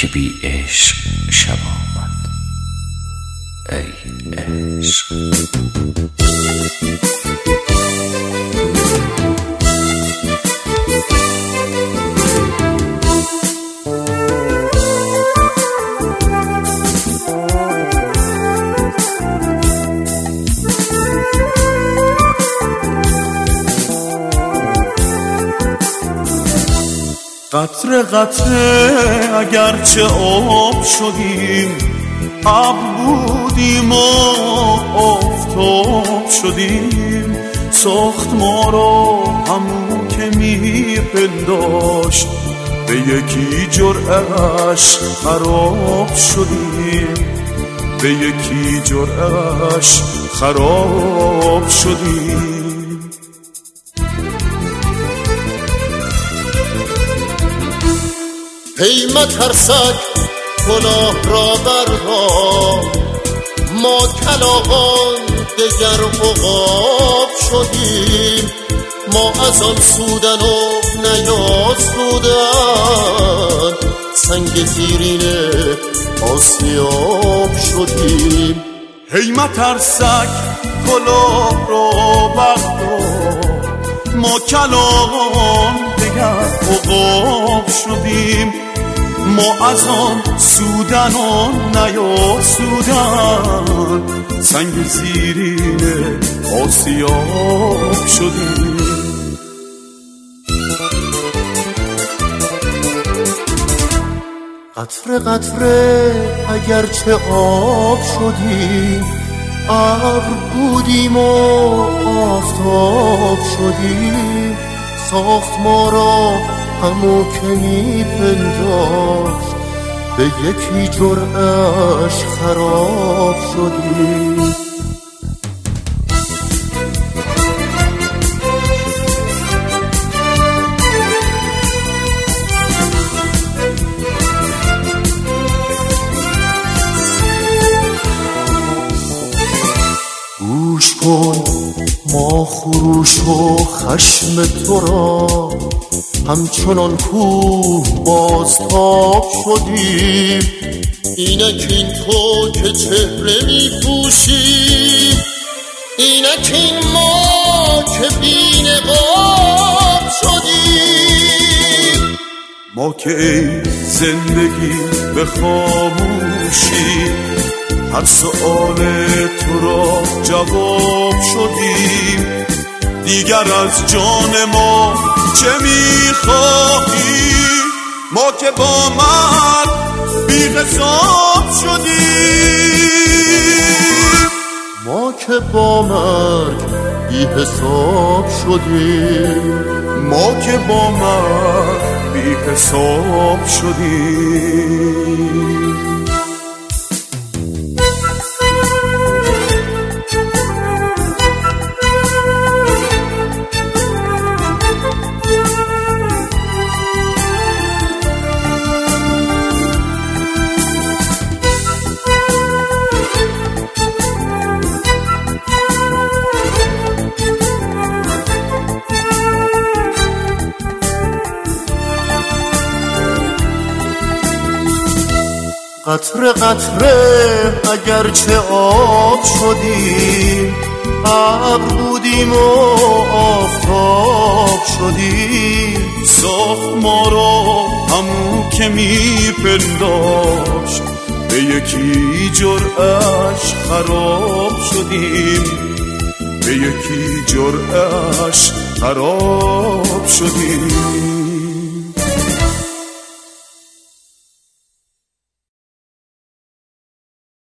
که بی عشق شب آمد. ای عشق قطره قطره اگرچه آب شدیم، ابر بودیم و آفتاب شدیم. ساخت ما را همون که میپنداشت، به یکی جرعه‌اش خراب شدیم. به یکی جرعه‌اش خراب شدیم. ای مترسک گناه را بردار، ما کلاغان دگر عقاب شدیم. ما از آن سودن و نیاسودن، سنگ زیرین آسیاب شدیم. ای مترسک کلاه را بردار، ما کلاغان دگر عقاب شدیم. ما از آن سودن و نیاسودن، سنگ زیرین آسیاب شدیم. قطره قطره اگرچه آب شدیم، ابر بودیم و آفتاب شدیم. ساخت ما را همو که میپنداشت، به یکی جرعه‌اش خراب شدیم. گوش کن ما خروش و خشم تو را، همچنان کوه بازتاب شدیم. اینک این تو که چهره می پوشی، اینک این ما که بی نقاب شدیم. ما که ای زندگی به خاموشی، هر سؤال تو را جواب شدیم. دیگر از جان ما چه میخواهی؟ ما که با مرگ بی حساب شدیم. ما که با مرگ بی حساب شدیم. ما که با مرگ بی حساب شدیم. قطره قطره اگرچه آب شدیم، ابر بودیم و آفتاب شدیم. ساخت ما را همون که میپنداشت، به یکی جرعه‌اش خراب شدیم. به یکی جرعه‌اش خراب شدیم.